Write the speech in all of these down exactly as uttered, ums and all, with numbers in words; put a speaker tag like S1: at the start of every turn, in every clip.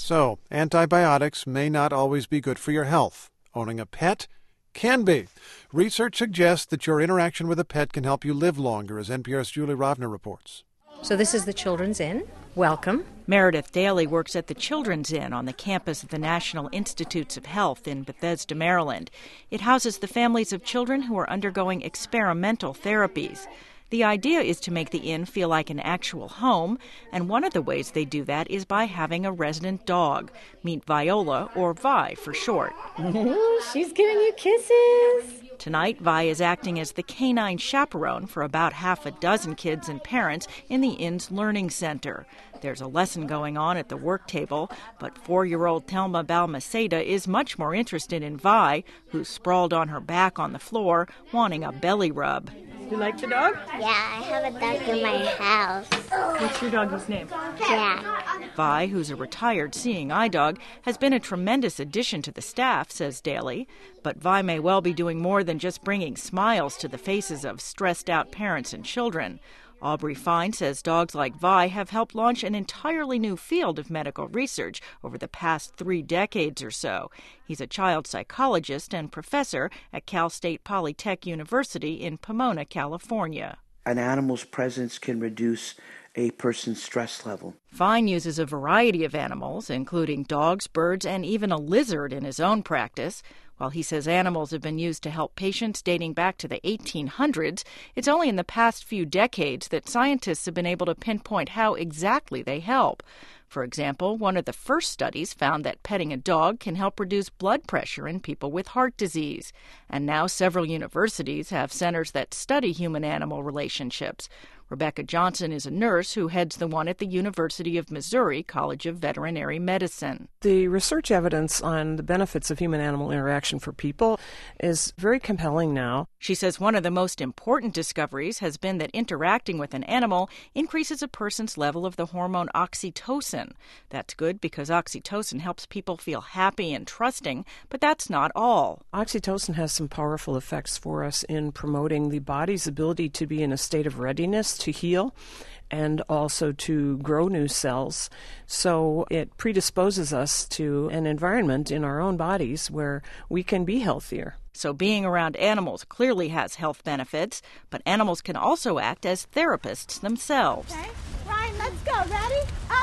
S1: So, antibiotics may not always be good for your health. Owning a pet can be. Research suggests that your interaction with a pet can help you live longer, as N P R's Julie Rovner reports.
S2: So this is the Children's Inn. Welcome.
S3: Meredith Daly works at the Children's Inn on the campus of the National Institutes of Health in Bethesda, Maryland. It houses the families of children who are undergoing experimental therapies. The idea is to make the inn feel like an actual home, and one of the ways they do that is by having a resident dog. Meet Viola, or Vi for short.
S2: Ooh, she's giving you kisses.
S3: Tonight, Vi is acting as the canine chaperone for about half a dozen kids and parents in the inn's learning center. There's a lesson going on at the work table, but four-year-old Thelma Balmaceda is much more interested in Vi, who's sprawled on her back on the floor, wanting a belly rub.
S4: You like the dog?
S5: Yeah, I have a dog in my house.
S4: What's your dog's name?
S5: Jack.
S3: Vi, who's a retired seeing eye dog, has been a tremendous addition to the staff, says Daly. But Vi may well be doing more than just bringing smiles to the faces of stressed-out parents and children. Aubrey Fine says dogs like Vi have helped launch an entirely new field of medical research over the past three decades or so. He's a child psychologist and professor at Cal State Polytech University in Pomona, California.
S6: An animal's presence can reduce a person's stress level.
S3: Fine uses a variety of animals, including dogs, birds, and even a lizard in his own practice. While he says animals have been used to help patients dating back to the eighteen hundreds, it's only in the past few decades that scientists have been able to pinpoint how exactly they help. For example, one of the first studies found that petting a dog can help reduce blood pressure in people with heart disease. And now several universities have centers that study human-animal relationships. Rebecca Johnson is a nurse who heads the one at the University of Missouri College of Veterinary Medicine.
S7: The research evidence on the benefits of human-animal interaction for people is very compelling now.
S3: She says one of the most important discoveries has been that interacting with an animal increases a person's level of the hormone oxytocin. That's good because oxytocin helps people feel happy and trusting, but that's not all.
S7: Oxytocin has some powerful effects for us in promoting the body's ability to be in a state of readiness to heal and also to grow new cells. So it predisposes us to an environment in our own bodies where we can be healthier.
S3: So being around animals clearly has health benefits, but animals can also act as therapists themselves.
S4: Okay, Ryan, let's go. Ready? Up,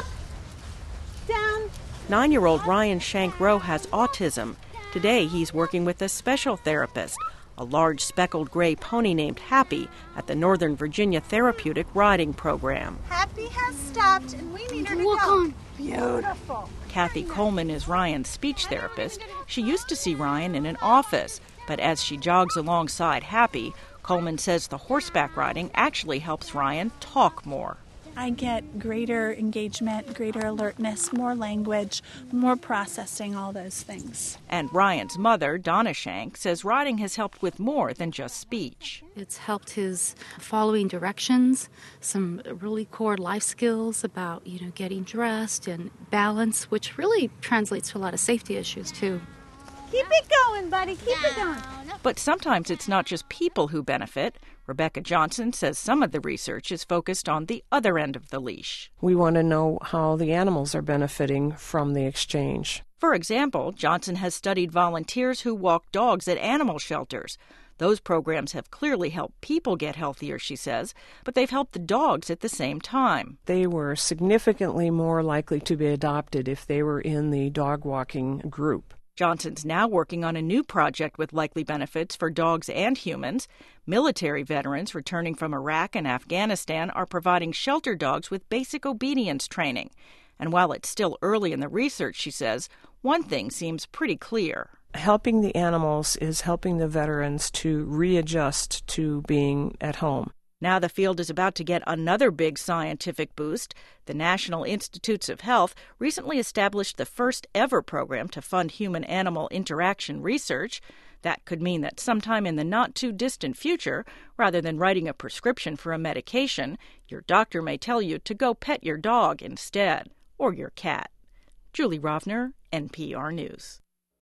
S4: down.
S3: Nine-year-old Ryan Shank-Rowe has autism. Today he's working with a special therapist, a large speckled gray pony named Happy, at the Northern Virginia Therapeutic Riding Program.
S4: Happy has stopped, and we need her to
S5: Walk
S4: go.
S5: on.
S4: Beautiful.
S3: Kathy Coleman is Ryan's speech therapist. She used to see Ryan in an office, but as she jogs alongside Happy, Coleman says the horseback riding actually helps Ryan talk more.
S8: I get greater engagement, greater alertness, more language, more processing, all those things.
S3: And Ryan's mother, Donna Shank, says riding has helped with more than just speech.
S9: It's helped his following directions, some really core life skills about, you know, getting dressed and balance, which really translates to a lot of safety issues, too.
S4: Keep it going, buddy. Keep it going.
S3: But sometimes it's not just people who benefit. Rebecca Johnson says some of the research is focused on the other end of the leash.
S7: We want to know how the animals are benefiting from the exchange.
S3: For example, Johnson has studied volunteers who walk dogs at animal shelters. Those programs have clearly helped people get healthier, she says, but they've helped the dogs at the same time.
S7: They were significantly more likely to be adopted if they were in the dog walking group.
S3: Johnson's now working on a new project with likely benefits for dogs and humans. Military veterans returning from Iraq and Afghanistan are providing shelter dogs with basic obedience training. And while it's still early in the research, she says, one thing seems pretty clear.
S7: Helping the animals is helping the veterans to readjust to being at home.
S3: Now the field is about to get another big scientific boost. The National Institutes of Health recently established the first ever program to fund human-animal interaction research. That could mean that sometime in the not-too-distant future, rather than writing a prescription for a medication, your doctor may tell you to go pet your dog instead, or your cat. Julie Rovner, N P R News.